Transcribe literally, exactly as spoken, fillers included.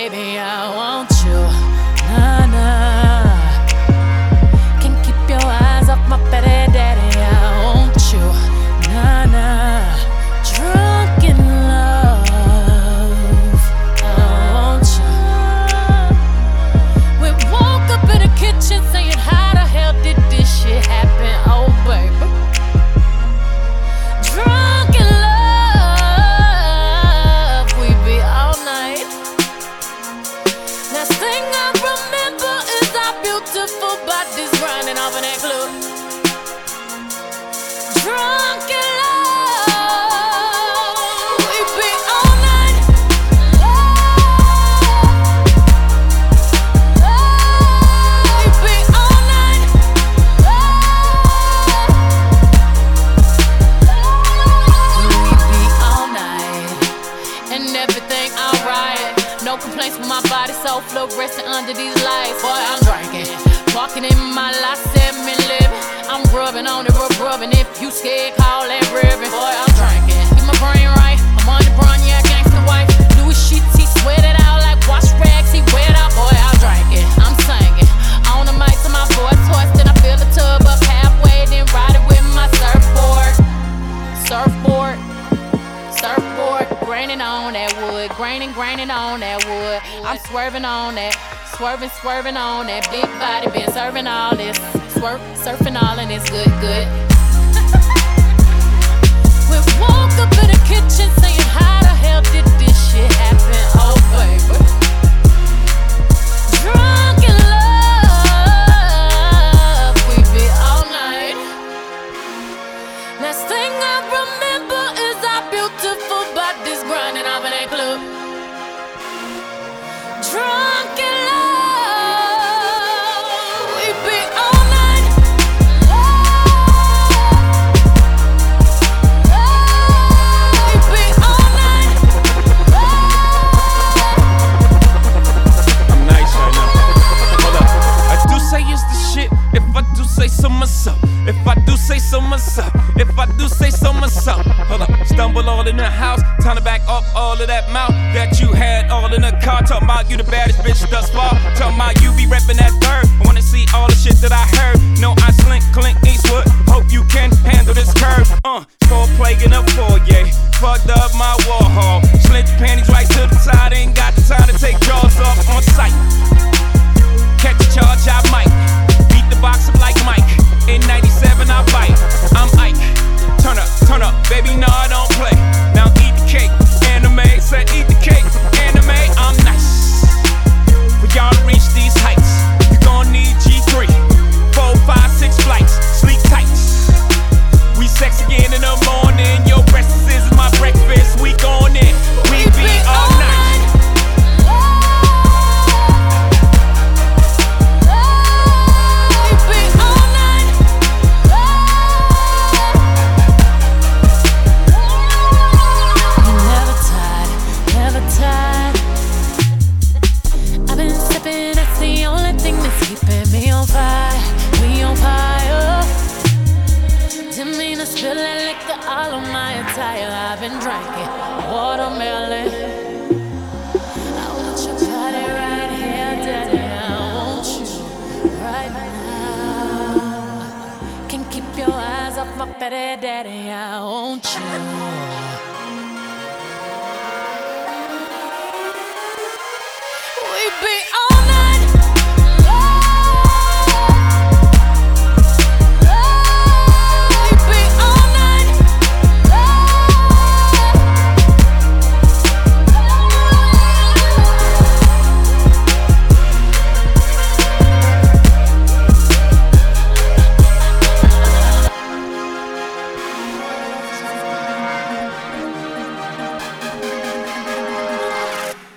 baby, I want you. Nah, nah. Can't keep your eyes off my fatty daddy, I want you. Nah, nah. Drunk in love, I want you. We woke up in the kitchen saying, how the hell did this shit happen? Oh, baby. Drunk in love, we be all night. Last thing I remember is our beautiful bodies grinding off in that club. Drunk in love, we be all night. Love, we be all night. Love, we be all night, and everything alright. No complaints with my body, so fluorescent under these lights. Boy, I'm drinking, walking in my life, seven living. I'm rubbing on it, rub rubbing. If you scared, call that ribbon. Boy, I'm drinking, keep my brain right. I'm on the brun, yeah, gangsta wife. Louis sheets, he sweat it out like wash rags. He wet out, boy, I'm drinking. I'm singing on the mic to my voice hoarse. Then I fill the tub up halfway, then ride it with my surfboard. Surfboard. Surfboard, graining on that wood, graining, graining on that wood. I'm swerving on that, swerving, swerving on that big body. Been serving all this, swerve, surfing all and it's good, good. We woke up in the kitchen saying, how the hell did this shit happen? Oh, baby. Drunk in love, we be all night. Last thing I remember is our beautiful bodies grinding off in that club. Drunk in love, we be all night. Love, we be all night. I'm nice right now. Hold up. I do say it's the shit. If I do say so myself. If I do say so myself. If I do say so myself. Hold up. Stumble all in the house. Time to back up all of that mouth that you had all in the car. Talking about you the baddest bitch thus far. Talking about you be reppin' that third. I wanna see all the shit that I heard. No, I slink, Clint Eastwood. Hope you can handle this curve. Uh, four plague in a foyer. Fucked up my Warhol. Slint your panties right to the side. Ain't got the time to take jaws off on sight. Catch a charge, I might. Beat the box up like Mike. In ninety-seven, I bite. I'm Ike. Turn up, turn up, baby, no, I don't play. Now eat the cake, anime. Said eat the cake, anime. I'm nice. For y'all to reach these heights, you gon' need G three, four, five, six flights, sleep tight. We sex again in the morning. Your breakfast is my breakfast. We gon' in. We be all night. Spilling liquor all on my attire. I've been drinking watermelon. I want your body right here, daddy. I want you right now. Can't keep your eyes off my fatty daddy. I want you. We be